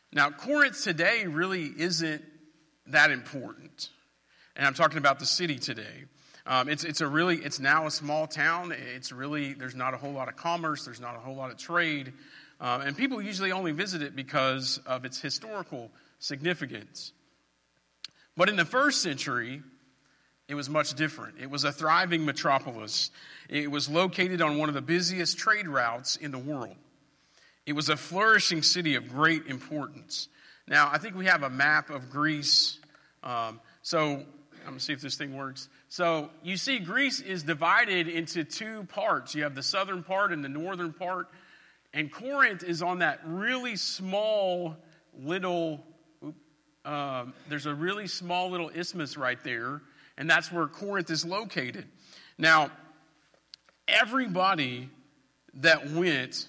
Now, Corinth today really isn't that important. And I'm talking about the city today. It's now a small town. There's not a whole lot of commerce. There's not a whole lot of trade. And people usually only visit it because of its historical significance. But in the first century, it was much different. It was a thriving metropolis. It was located on one of the busiest trade routes in the world. It was a flourishing city of great importance. Now, I think we have a map of Greece. So I'm going to see if this thing works. So you see Greece is divided into two parts. You have the southern part and the northern part. And Corinth is on that really small little, there's a really small little isthmus right there. And that's where Corinth is located. Now, everybody that went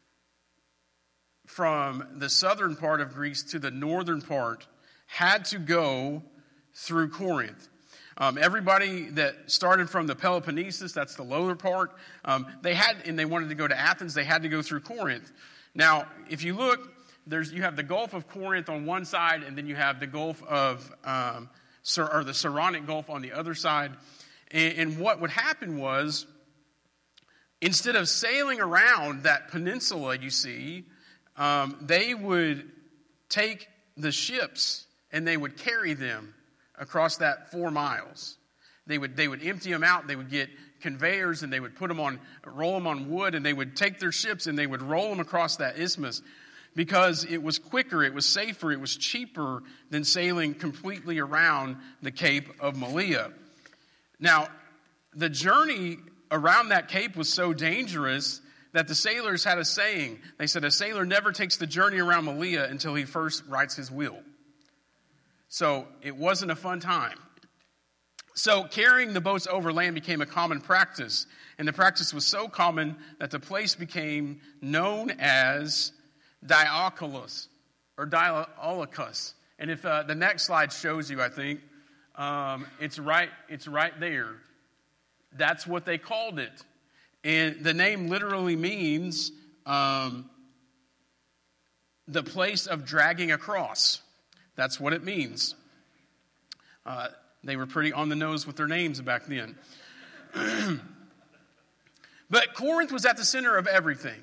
from the southern part of Greece to the northern part had to go through Corinth. Everybody that started from the Peloponnesus, that's the lower part, they wanted to go to Athens, they had to go through Corinth. Now, if you look, you have the Gulf of Corinth on one side, and then you have the Gulf of, the Saronic Gulf on the other side. And what would happen was, instead of sailing around that peninsula you see, they would take the ships and they would carry them across that 4 miles. They would empty them out. They would get conveyors and they would roll them on wood, and they would take their ships and they would roll them across that isthmus because it was quicker, it was safer, it was cheaper than sailing completely around the Cape of Malea. Now, the journey around that cape was so dangerous that the sailors had a saying. They said, a sailor never takes the journey around Malea until he first writes his will. So it wasn't a fun time. So carrying the boats overland became a common practice. And the practice was so common that the place became known as Diaolos or Diaolikos. And if the next slide shows you, I think, it's right there. That's what they called it. And the name literally means the place of dragging across. That's what it means. They were pretty on the nose with their names back then. But Corinth was at the center of everything.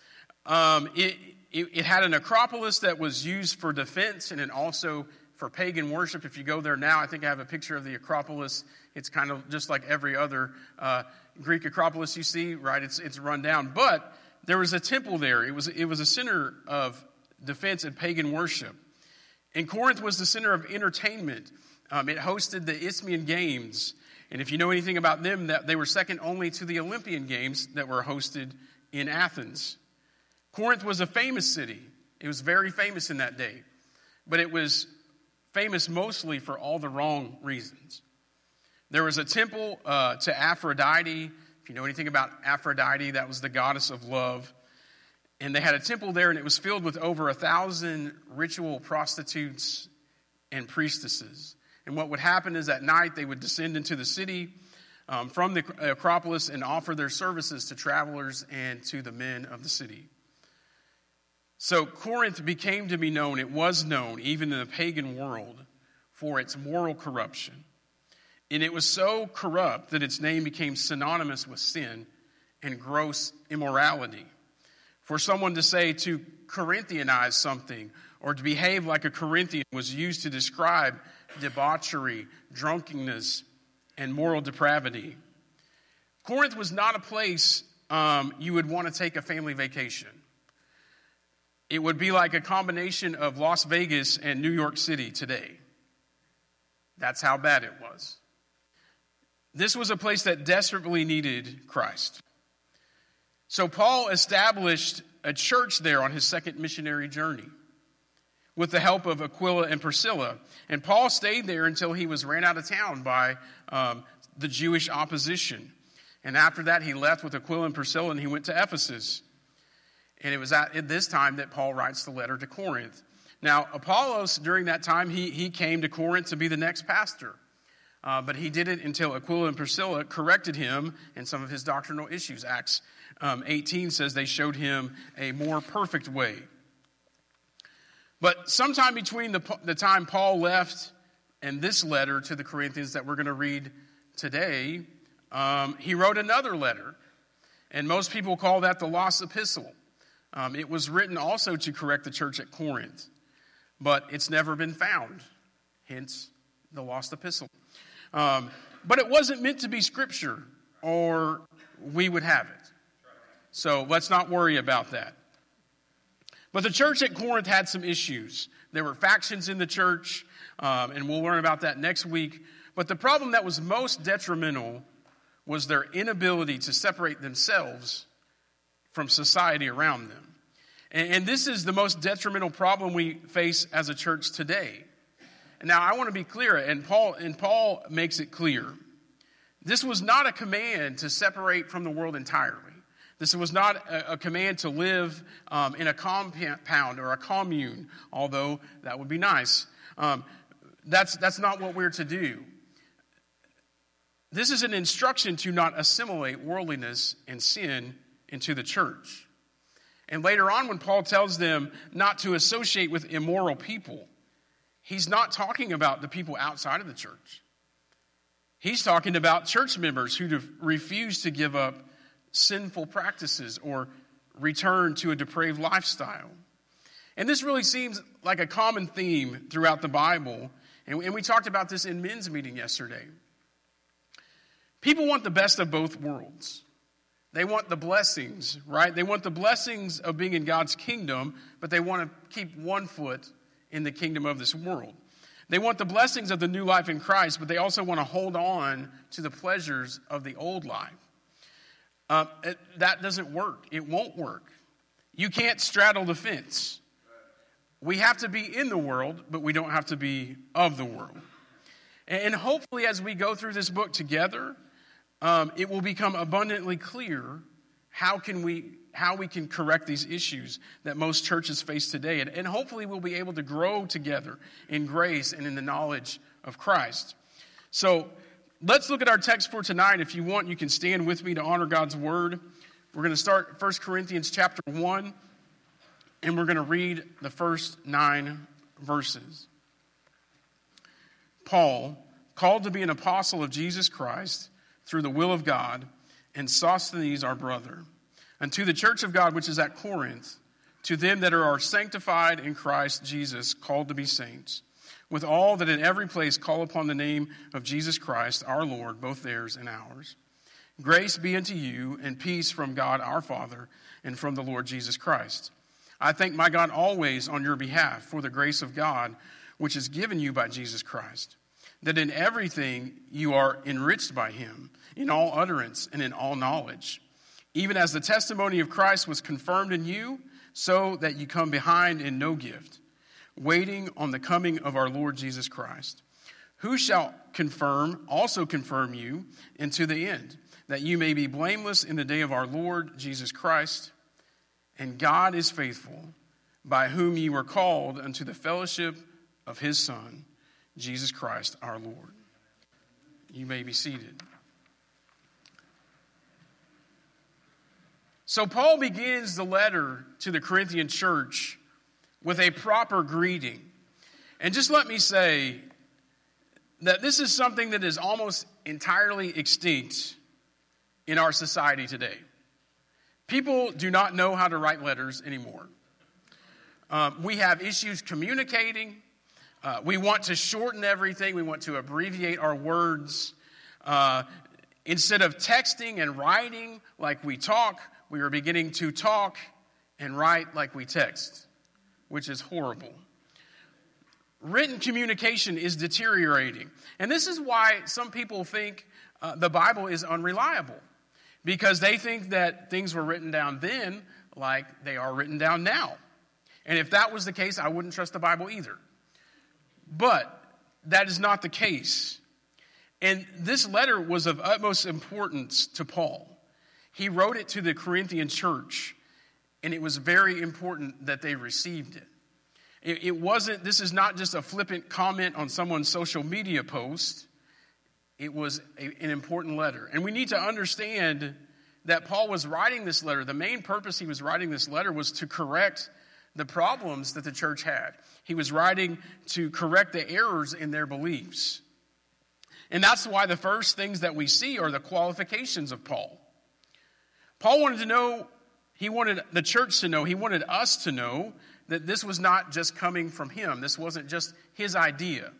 It had an acropolis that was used for defense and then also for pagan worship. If you go there now, I think I have a picture of the Acropolis. It's kind of just like every other Greek Acropolis you see, right? It's run down. But there was a temple there. It was a center of defense and pagan worship. And Corinth was the center of entertainment. It hosted the Isthmian Games. And if you know anything about them, that they were second only to the Olympian Games that were hosted in Athens. Corinth was a famous city. It was very famous in that day. But it was famous mostly for all the wrong reasons. There was a temple to Aphrodite. If you know anything about Aphrodite, that was the goddess of love. And they had a temple there, and it was filled with over 1,000 ritual prostitutes and priestesses. And what would happen is at night they would descend into the city from the Acropolis and offer their services to travelers and to the men of the city. So Corinth became to be known, it was known even in the pagan world, for its moral corruption. And it was so corrupt that its name became synonymous with sin and gross immorality. For someone to say to Corinthianize something or to behave like a Corinthian was used to describe debauchery, drunkenness, and moral depravity. Corinth was not a place you would want to take a family vacation. It would be like a combination of Las Vegas and New York City today. That's how bad it was. This was a place that desperately needed Christ. So Paul established a church there on his second missionary journey with the help of Aquila and Priscilla. And Paul stayed there until he was ran out of town by the Jewish opposition. And after that, he left with Aquila and Priscilla and he went to Ephesus. And it was at this time that Paul writes the letter to Corinth. Now, Apollos, during that time, he came to Corinth to be the next pastor. But he did it until Aquila and Priscilla corrected him in some of his doctrinal issues. Acts 18 says they showed him a more perfect way. But sometime between the time Paul left and this letter to the Corinthians that we're going to read today, he wrote another letter. And most people call that the Lost Epistle. It was written also to correct the church at Corinth, but it's never been found, hence the Lost Epistle. But it wasn't meant to be scripture, or we would have it. So let's not worry about that. But the church at Corinth had some issues. There were factions in the church, and we'll learn about that next week. But the problem that was most detrimental was their inability to separate themselves from society around them. And this is the most detrimental problem we face as a church today. And now I want to be clear, and Paul makes it clear. This was not a command to separate from the world entirely. This was not a command to live in a compound or a commune, although that would be nice. That's not what we're to do. This is an instruction to not assimilate worldliness and sin into the church. And later on, when Paul tells them not to associate with immoral people, he's not talking about the people outside of the church. He's talking about church members who refuse to give up sinful practices or return to a depraved lifestyle. And this really seems like a common theme throughout the Bible. And we talked about this in men's meeting yesterday. People want the best of both worlds. They want the blessings, right? They want the blessings of being in God's kingdom, but they want to keep one foot in the kingdom of this world. They want the blessings of the new life in Christ, but they also want to hold on to the pleasures of the old life. That doesn't work. It won't work. You can't straddle the fence. We have to be in the world, but we don't have to be of the world. And hopefully as we go through this book together, it will become abundantly clear how we can correct these issues that most churches face today. And hopefully we'll be able to grow together in grace and in the knowledge of Christ. So let's look at our text for tonight. If you want, you can stand with me to honor God's word. We're going to start 1 Corinthians chapter 1, and we're going to read the first 9 verses. Paul, called to be an apostle of Jesus Christ through the will of God, and Sosthenes our brother, unto the church of God which is at Corinth, to them that are sanctified in Christ Jesus, called to be saints, with all that in every place call upon the name of Jesus Christ our Lord, both theirs and ours. Grace be unto you, and peace from God our Father, and from the Lord Jesus Christ. I thank my God always on your behalf for the grace of God, which is given you by Jesus Christ, that in everything you are enriched by him, in all utterance and in all knowledge, even as the testimony of Christ was confirmed in you, so that you come behind in no gift, waiting on the coming of our Lord Jesus Christ, who shall also confirm you into the end, that you may be blameless in the day of our Lord Jesus Christ. And God is faithful, by whom ye were called unto the fellowship of his Son, Jesus Christ our Lord. You may be seated. So Paul begins the letter to the Corinthian church with a proper greeting. And just let me say that this is something that is almost entirely extinct in our society today. People do not know how to write letters anymore. We have issues communicating. We want to shorten everything. We want to abbreviate our words. Instead of texting and writing like we talk, we are beginning to talk and write like we text, which is horrible. Written communication is deteriorating. And this is why some people think the Bible is unreliable, because they think that things were written down then like they are written down now. And if that was the case, I wouldn't trust the Bible either. But that is not the case. And this letter was of utmost importance to Paul. He wrote it to the Corinthian church, and it was very important that they received it. This is not just a flippant comment on someone's social media post. It was an important letter. And we need to understand that Paul was writing this letter. The main purpose he was writing this letter was to correct the problems that the church had. He was writing to correct the errors in their beliefs. And that's why the first things that we see are the qualifications of Paul. Paul wanted to know, he wanted the church to know, he wanted us to know that this was not just coming from him. This wasn't just his idea.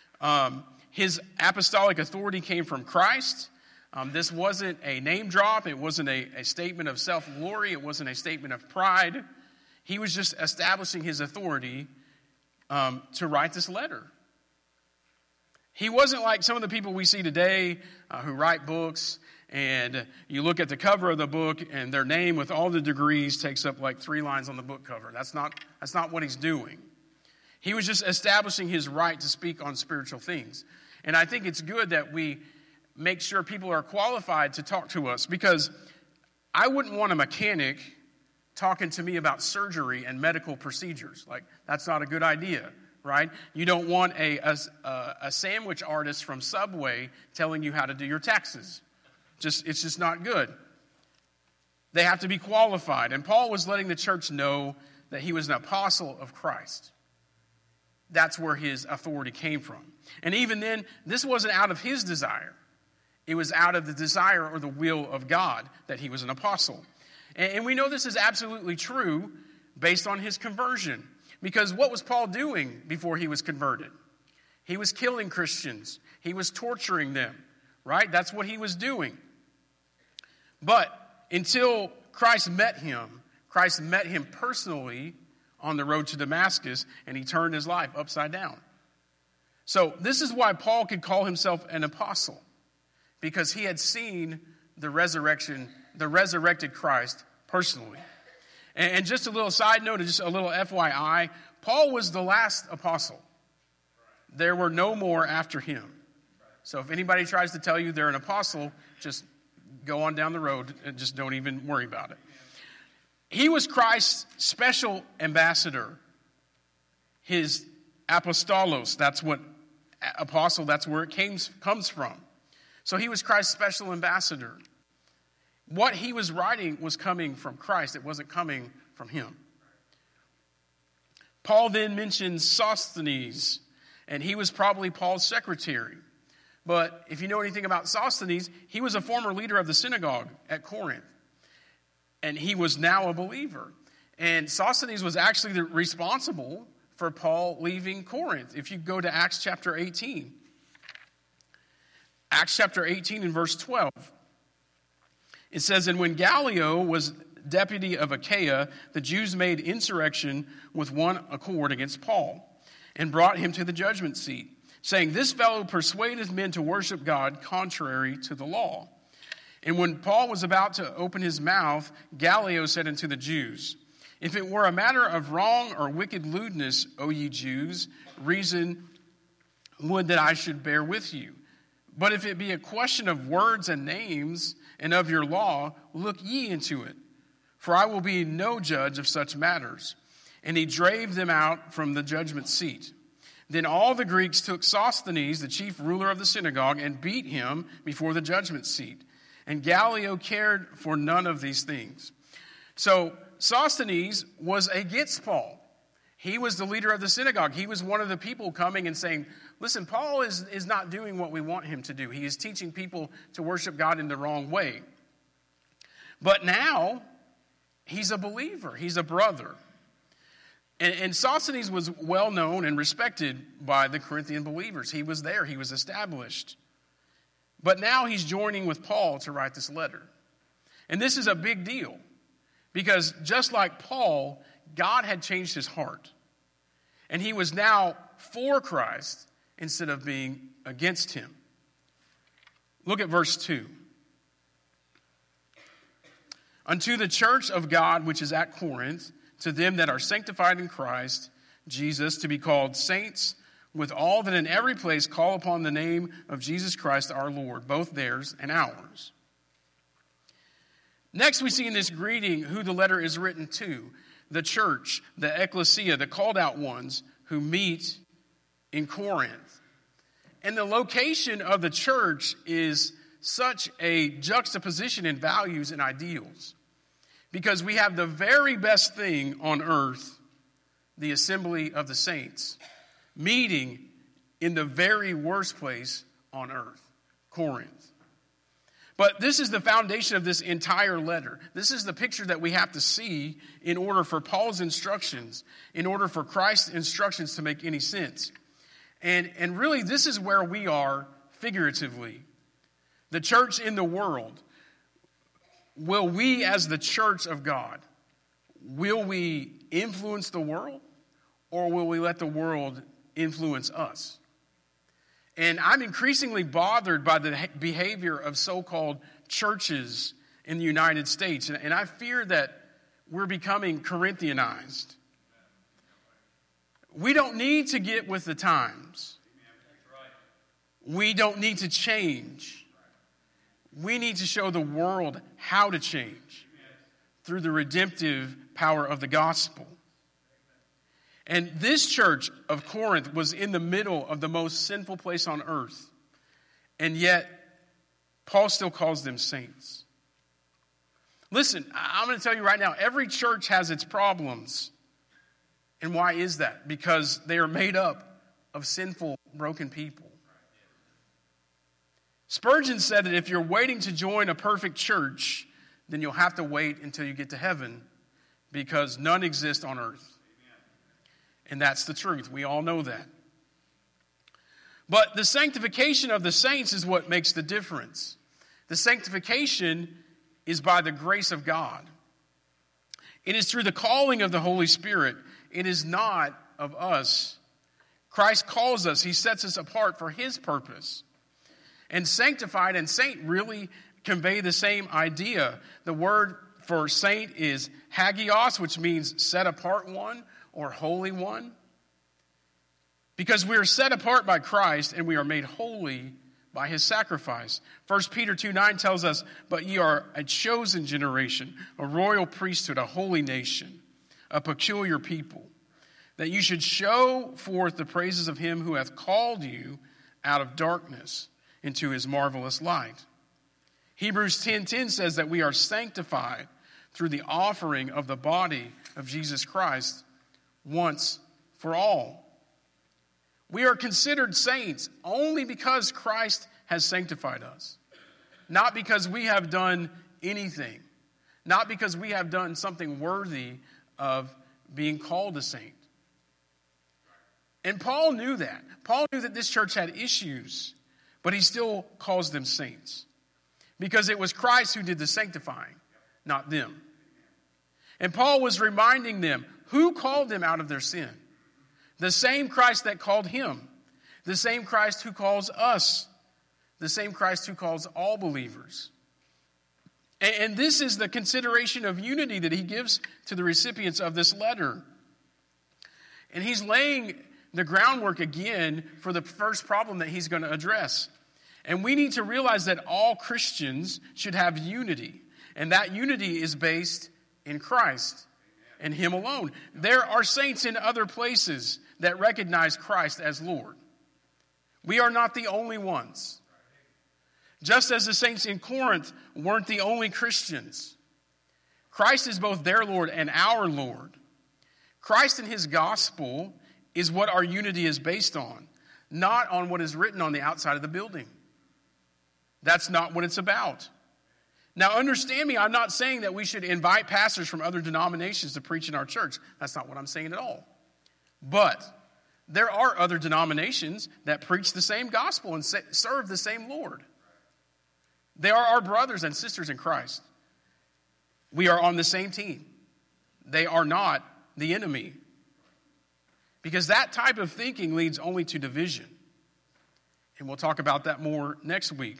His apostolic authority came from Christ. This wasn't a name drop. It wasn't a statement of self-glory. It wasn't a statement of pride. He was just establishing his authority to write this letter. He wasn't like some of the people we see today who write books, and you look at the cover of the book and their name with all the degrees takes up like 3 lines on the book cover. That's not what he's doing. He was just establishing his right to speak on spiritual things. And I think it's good that we make sure people are qualified to talk to us, because I wouldn't want a mechanic talking to me about surgery and medical procedures. Like, that's not a good idea, right? You don't want a sandwich artist from Subway telling you how to do your taxes. It's just not good. They have to be qualified. And Paul was letting the church know that he was an apostle of Christ. That's where his authority came from. And even then, this wasn't out of his desire. It was out of the desire or the will of God that he was an apostle. And we know this is absolutely true based on his conversion. Because what was Paul doing before he was converted? He was killing Christians. He was torturing them, right? That's what he was doing. But until Christ met him personally on the road to Damascus, and he turned his life upside down. So this is why Paul could call himself an apostle, because he had seen the resurrected Christ personally. And just a little side note, just a little FYI, Paul was the last apostle. There were no more after him. So if anybody tries to tell you they're an apostle, just go on down the road and just don't even worry about it. He was Christ's special ambassador. His apostolos, that's what apostle, that's where it comes from. So he was Christ's special ambassador. What he was writing was coming from Christ. It wasn't coming from him. Paul then mentions Sosthenes, and he was probably Paul's secretary. But if you know anything about Sosthenes, he was a former leader of the synagogue at Corinth. And he was now a believer. And Sosthenes was actually responsible for Paul leaving Corinth. If you go to Acts chapter 18. Acts chapter 18 and verse 12. It says, "And when Gallio was deputy of Achaia, the Jews made insurrection with one accord against Paul, and brought him to the judgment seat, saying, 'This fellow persuadeth men to worship God contrary to the law.' And when Paul was about to open his mouth, Gallio said unto the Jews, 'If it were a matter of wrong or wicked lewdness, O ye Jews, reason would that I should bear with you. But if it be a question of words and names and of your law, look ye into it. For I will be no judge of such matters.' And he drave them out from the judgment seat. Then all the Greeks took Sosthenes, the chief ruler of the synagogue, and beat him before the judgment seat. And Gallio cared for none of these things." So Sosthenes was against Paul. He was the leader of the synagogue. He was one of the people coming and saying, listen, Paul is not doing what we want him to do. He is teaching people to worship God in the wrong way. But now, he's a believer. He's a brother. And Sosthenes was well known and respected by the Corinthian believers. He was there. He was established. But now he's joining with Paul to write this letter. And this is a big deal. Because just like Paul, God had changed his heart. And he was now for Christ instead of being against him. Look at verse 2. "Unto the church of God which is at Corinth, to them that are sanctified in Christ Jesus, to be called saints, with all that in every place call upon the name of Jesus Christ our Lord, both theirs and ours." Next, we see in this greeting who the letter is written to: the church, the ecclesia, the called out ones who meet in Corinth. And the location of the church is such a juxtaposition in values and ideals, because we have the very best thing on earth the assembly of the saints, meeting in the very worst place on earth, Corinth. But this is the foundation of this entire letter. This is the picture that we have to see in order for Paul's instructions, in order for Christ's instructions to make any sense. And really, this is where we are figuratively. The church in the world. Will we, as the church of God, will we influence the world, or will we let the world influence us? And I'm increasingly bothered by the behavior of so-called churches in the United States. And I fear that we're becoming Corinthianized. We don't need to get with the times. We don't need to change. We need to show the world how to change through the redemptive power of the gospel. And this church of Corinth was in the middle of the most sinful place on earth. And yet, Paul still calls them saints. Listen, I'm going to tell you right now, every church has its problems. And why is that? Because they are made up of sinful, broken people. Spurgeon said that if you're waiting to join a perfect church, then you'll have to wait until you get to heaven, because none exist on earth. And that's the truth. We all know that. But the sanctification of the saints is what makes the difference. The sanctification is by the grace of God. It is through the calling of the Holy Spirit. It is not of us. Christ calls us. He sets us apart for His purpose. And sanctified and saint really convey the same idea. The word for saint is hagios, which means set apart one or holy one. Because we are set apart by Christ and we are made holy by His sacrifice. 1 Peter 2:9 tells us, but ye are a chosen generation, a royal priesthood, a holy nation, a peculiar people, that you should show forth the praises of Him who hath called you out of darkness into His marvelous light. Hebrews 10:10 says that we are sanctified through the offering of the body of Jesus Christ once for all. We are considered saints only because Christ has sanctified us. Not because we have done anything. Not because we have done something worthy of being called a saint. And Paul knew that. Paul knew that this church had issues, but he still calls them saints. Because it was Christ who did the sanctifying, not them. And Paul was reminding them, who called them out of their sin? The same Christ that called him. The same Christ who calls us. The same Christ who calls all believers. And this is the consideration of unity that he gives to the recipients of this letter. And he's laying the groundwork again for the first problem that he's going to address. And we need to realize that all Christians should have unity. And that unity is based in Christ and Him alone. There are saints in other places that recognize Christ as Lord. We are not the only ones. Just as the saints in Corinth weren't the only Christians. Christ is both their Lord and our Lord. Christ and His gospel is what our unity is based on, not on what is written on the outside of the building. That's not what it's about. Now understand me, I'm not saying that we should invite pastors from other denominations to preach in our church. That's not what I'm saying at all. But there are other denominations that preach the same gospel and serve the same Lord. They are our brothers and sisters in Christ. We are on the same team. They are not the enemy. Because that type of thinking leads only to division. And we'll talk about that more next week.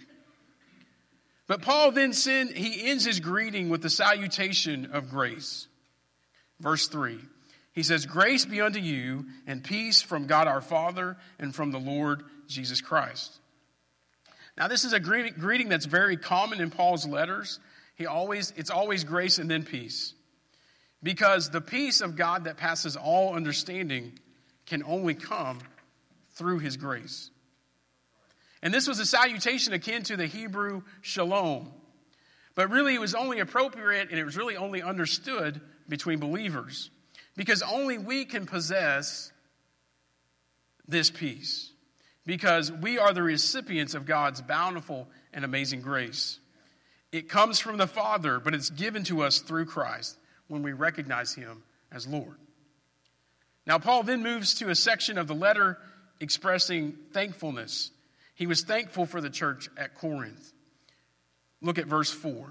But Paul then he ends his greeting with the salutation of grace. Verse 3. He says, grace be unto you and peace from God our Father and from the Lord Jesus Christ. Now this is a greeting that's very common in Paul's letters. It's always grace and then peace. Because the peace of God that passes all understanding can only come through His grace. And this was a salutation akin to the Hebrew shalom. But really it was only appropriate and it was really only understood between believers. Because only we can possess this peace. Because we are the recipients of God's bountiful and amazing grace. It comes from the Father, but it's given to us through Christ when we recognize him as Lord. Now, Paul then moves to a section of the letter expressing thankfulness. He was thankful for the church at Corinth. Look at verse 4.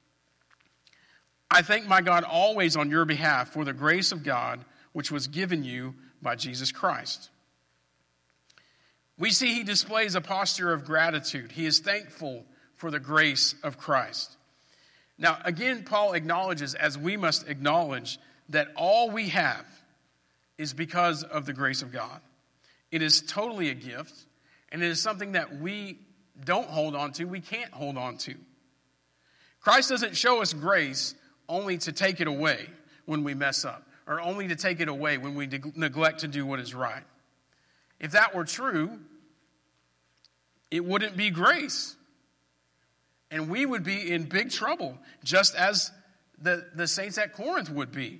I thank my God always on your behalf for the grace of God which was given you by Jesus Christ. We see he displays a posture of gratitude. He is thankful for the grace of Christ. Now, again, Paul acknowledges, as we must acknowledge, that all we have is because of the grace of God. It is totally a gift, and it is something that we don't hold on to, we can't hold on to. Christ doesn't show us grace only to take it away when we mess up, or only to take it away when we neglect to do what is right. If that were true, it wouldn't be grace. And we would be in big trouble, just as the saints at Corinth would be.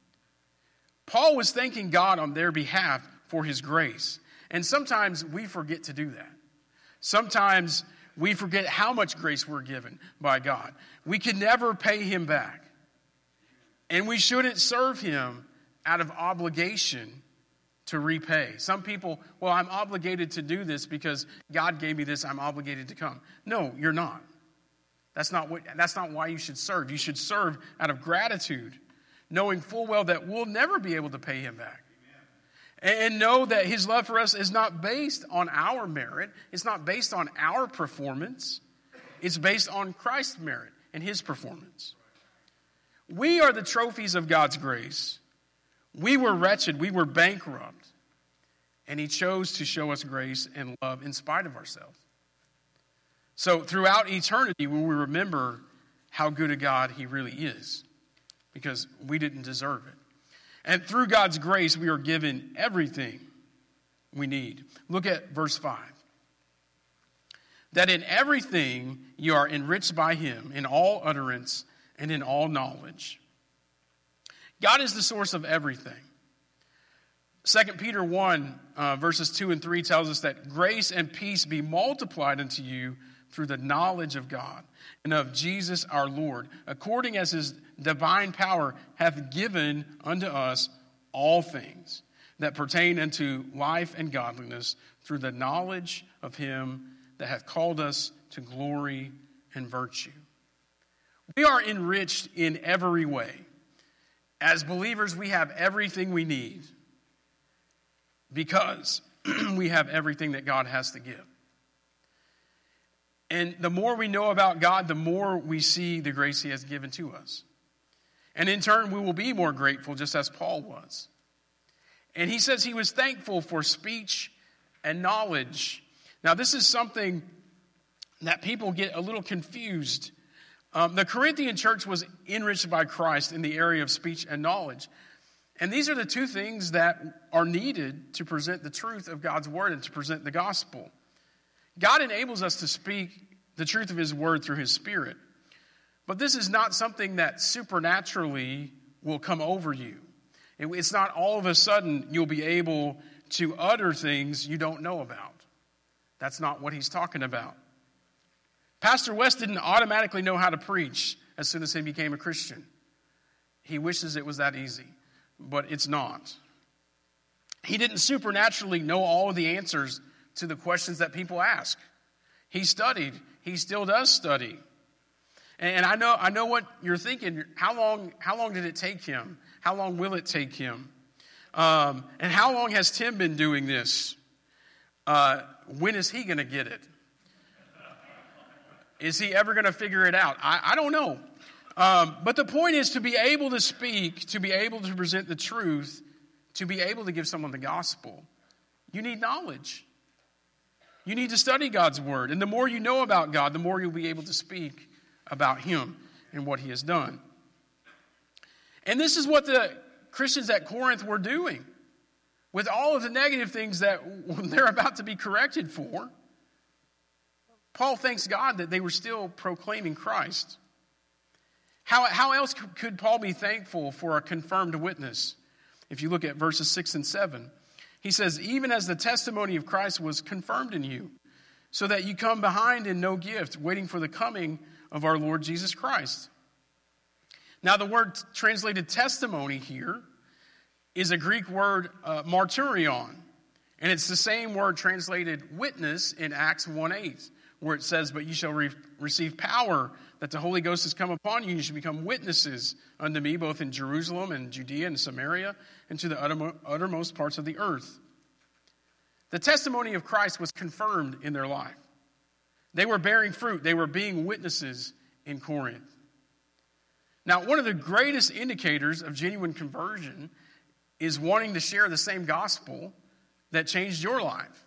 Paul was thanking God on their behalf for his grace. And sometimes we forget to do that. Sometimes we forget how much grace we're given by God. We can never pay him back. And we shouldn't serve him out of obligation to repay. Some people, well, I'm obligated to do this because God gave me this, I'm obligated to come. No, you're not. That's not why you should serve. You should serve out of gratitude, knowing full well that we'll never be able to pay him back. And know that his love for us is not based on our merit. It's not based on our performance. It's based on Christ's merit and his performance. We are the trophies of God's grace. We were wretched. We were bankrupt. And he chose to show us grace and love in spite of ourselves. So throughout eternity, we will remember how good a God he really is, because we didn't deserve it. And through God's grace, we are given everything we need. Look at verse 5. That in everything you are enriched by him, in all utterance and in all knowledge. God is the source of everything. 2 Peter 1, verses 2 and 3 tells us that grace and peace be multiplied unto you through the knowledge of God and of Jesus our Lord, according as his divine power hath given unto us all things that pertain unto life and godliness, through the knowledge of him that hath called us to glory and virtue. We are enriched in every way. As believers, we have everything we need because we have everything that God has to give. And the more we know about God, the more we see the grace he has given to us. And in turn, we will be more grateful, just as Paul was. And he says he was thankful for speech and knowledge. Now, this is something that people get a little confused. The Corinthian church was enriched by Christ in the area of speech and knowledge. And these are the two things that are needed to present the truth of God's word and to present the gospel. God enables us to speak the truth of his word through his Spirit. But this is not something that supernaturally will come over you. It's not all of a sudden you'll be able to utter things you don't know about. That's not what he's talking about. Pastor West didn't automatically know how to preach as soon as he became a Christian. He wishes it was that easy, but it's not. He didn't supernaturally know all of the answers to the questions that people ask. He studied. He still does study. And I know what you're thinking. How long did it take him? How long will it take him? And how long has Tim been doing this? When is he going to get it? Is he ever going to figure it out? I don't know. But the point is to be able to speak, to be able to present the truth, to be able to give someone the gospel. You need knowledge. You need to study God's word. And the more you know about God, the more you'll be able to speak about him and what he has done. And this is what the Christians at Corinth were doing. With all of the negative things that they're about to be corrected for, Paul thanks God that they were still proclaiming Christ. How else could Paul be thankful for a confirmed witness? If you look at verses 6 and 7, he says, even as the testimony of Christ was confirmed in you, so that you come behind in no gift, waiting for the coming of our Lord Jesus Christ. Now, the word translated testimony here is a Greek word, martyrion. And it's the same word translated witness in Acts 1:8, where it says, but you shall receive power that the Holy Ghost has come upon you, and you shall become witnesses unto me, both in Jerusalem and Judea and Samaria, and to the uttermost parts of the earth. The testimony of Christ was confirmed in their life. They were bearing fruit. They were being witnesses in Corinth. Now, one of the greatest indicators of genuine conversion is wanting to share the same gospel that changed your life.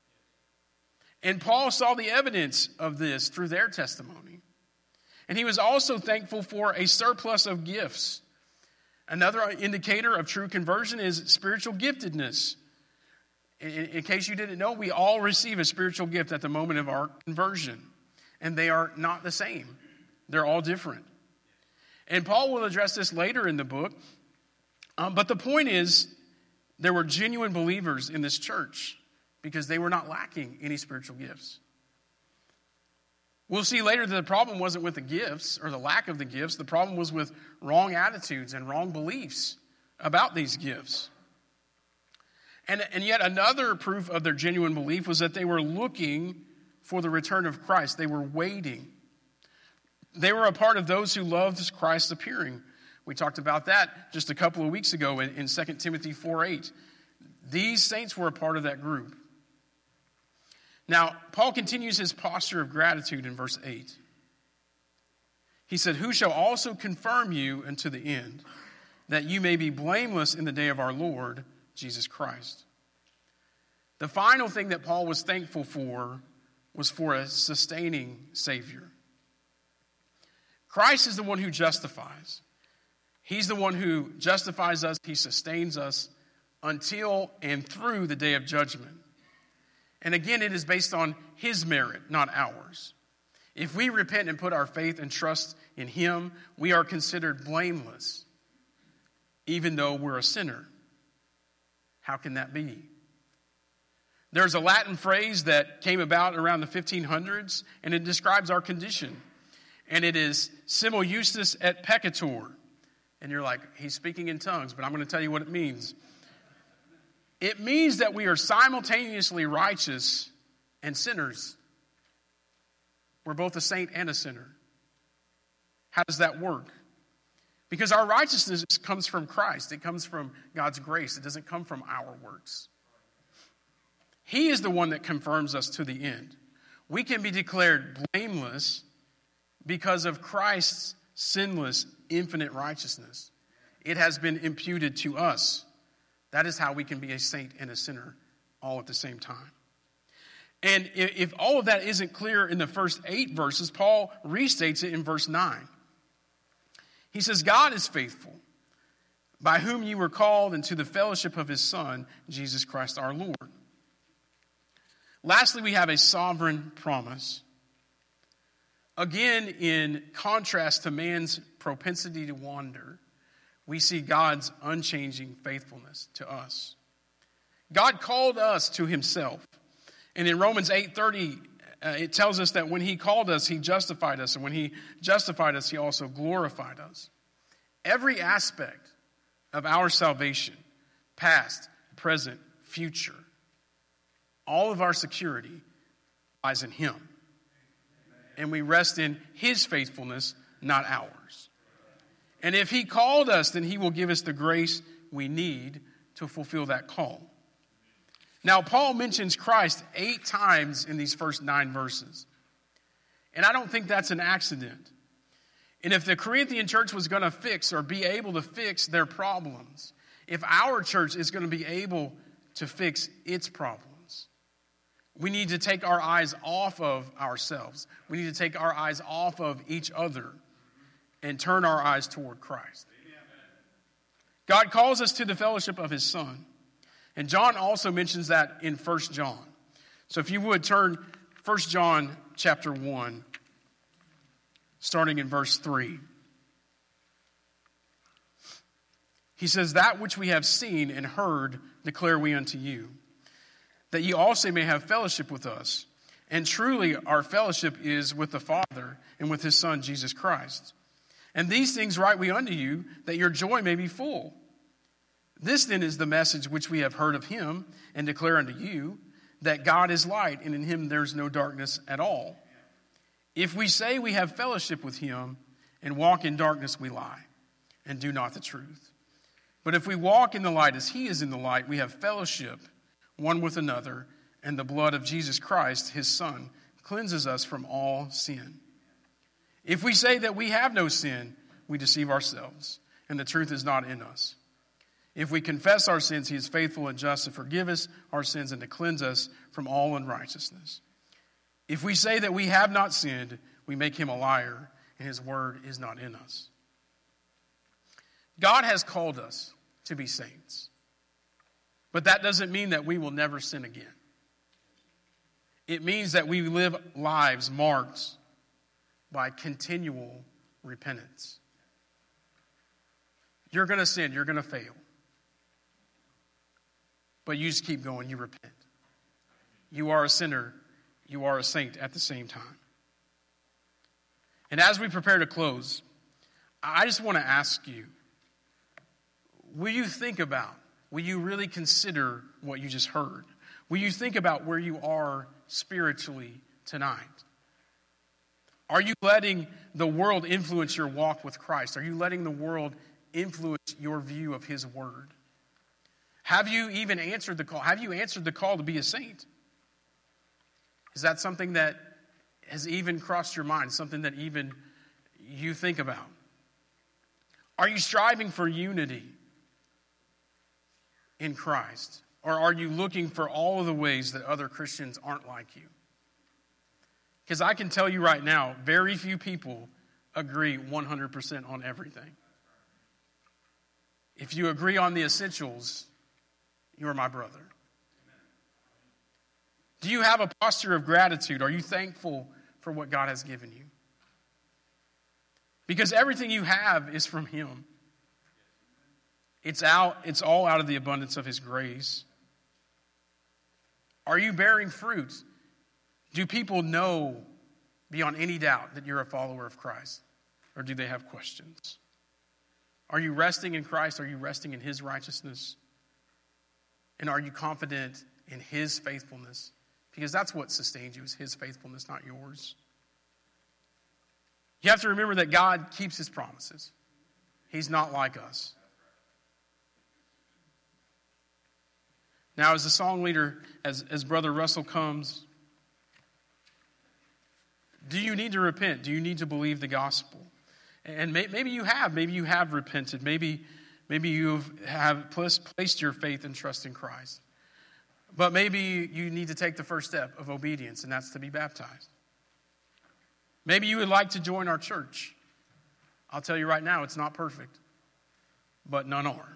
And Paul saw the evidence of this through their testimony. And he was also thankful for a surplus of gifts. Another indicator of true conversion is spiritual giftedness. In case you didn't know, we all receive a spiritual gift at the moment of our conversion. And they are not the same. They're all different. And Paul will address this later in the book. But the point is, there were genuine believers in this church because they were not lacking any spiritual gifts. We'll see later that the problem wasn't with the gifts or the lack of the gifts. The problem was with wrong attitudes and wrong beliefs about these gifts. And yet another proof of their genuine belief was that they were looking for the return of Christ. They were waiting. They were a part of those who loved Christ's appearing. We talked about that just a couple of weeks ago in 2 Timothy 4:8. These saints were a part of that group. Now, Paul continues his posture of gratitude in verse 8. He said, who shall also confirm you unto the end, that you may be blameless in the day of our Lord Jesus Christ. The final thing that Paul was thankful for was for a sustaining Savior. Christ is the one who justifies. He's the one who justifies us. He sustains us until and through the day of judgment. And again, it is based on his merit, not ours. If we repent and put our faith and trust in him, we are considered blameless, even though we're a sinner. How can that be? There's a Latin phrase that came about around the 1500s, and it describes our condition. And it is simul justus et peccator. And you're like, he's speaking in tongues, but I'm going to tell you what it means. It means that we are simultaneously righteous and sinners. We're both a saint and a sinner. How does that work? Because our righteousness comes from Christ. It comes from God's grace. It doesn't come from our works. He is the one that confirms us to the end. We can be declared blameless because of Christ's sinless, infinite righteousness. It has been imputed to us. That is how we can be a saint and a sinner all at the same time. And if all of that isn't clear in the first 8 verses, Paul restates it in verse 9. He says, God is faithful, by whom you were called into the fellowship of his Son, Jesus Christ our Lord. Lastly, we have a sovereign promise. Again, in contrast to man's propensity to wander, we see God's unchanging faithfulness to us. God called us to himself. And in Romans 8:30, it tells us that when he called us, he justified us. And when he justified us, he also glorified us. Every aspect of our salvation, past, present, future, all of our security lies in him. And we rest in his faithfulness, not ours. And if he called us, then he will give us the grace we need to fulfill that call. Now, Paul mentions Christ 8 times in these first 9 verses. And I don't think that's an accident. And if the Corinthian church was going to fix or be able to fix their problems, if our church is going to be able to fix its problems, we need to take our eyes off of ourselves. We need to take our eyes off of each other and turn our eyes toward Christ. God calls us to the fellowship of his Son. And John also mentions that in 1 John. So if you would turn 1 John chapter 1, starting in verse 3. He says, that which we have seen and heard declare we unto you, that ye also may have fellowship with us. And truly our fellowship is with the Father and with his Son, Jesus Christ. And these things write we unto you, that your joy may be full. This then is the message which we have heard of him, and declare unto you, that God is light, and in him there is no darkness at all. If we say we have fellowship with him, and walk in darkness, we lie, and do not the truth. But if we walk in the light as he is in the light, we have fellowship one with another, and the blood of Jesus Christ, his Son, cleanses us from all sin. If we say that we have no sin, we deceive ourselves, and the truth is not in us. If we confess our sins, he is faithful and just to forgive us our sins and to cleanse us from all unrighteousness. If we say that we have not sinned, we make him a liar, and his word is not in us. God has called us to be saints. But that doesn't mean that we will never sin again. It means that we live lives marked by continual repentance. You're going to sin, you're going to fail. But you just keep going, you repent. You are a sinner, you are a saint at the same time. And as we prepare to close, I just want to ask you, will you really consider what you just heard? Will you think about where you are spiritually tonight? Are you letting the world influence your walk with Christ? Are you letting the world influence your view of his word? Have you even answered the call? Have you answered the call to be a saint? Is that something that has even crossed your mind, something that even you think about? Are you striving for unity in Christ? Or are you looking for all of the ways that other Christians aren't like you? Because I can tell you right now, very few people agree 100% on everything. If you agree on the essentials, you are my brother. Do you have a posture of gratitude? Are you thankful for what God has given you? Because everything you have is from him. It's all out of the abundance of his grace. Are you bearing fruit? Do people know beyond any doubt that you're a follower of Christ? Or do they have questions? Are you resting in Christ? Are you resting in his righteousness? And are you confident in his faithfulness? Because that's what sustains you, is his faithfulness, not yours. You have to remember that God keeps his promises. He's not like us. Now, as the song leader, as Brother Russell comes, do you need to repent? Do you need to believe the gospel? And maybe you have. Maybe you have repented. Maybe you have placed your faith and trust in Christ. But maybe you need to take the first step of obedience, and that's to be baptized. Maybe you would like to join our church. I'll tell you right now, it's not perfect, but none are.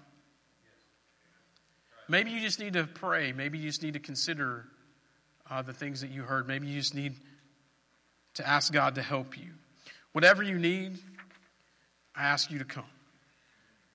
Maybe you just need to pray. Maybe you just need to consider the things that you heard. Maybe you just need to ask God to help you. Whatever you need, I ask you to come.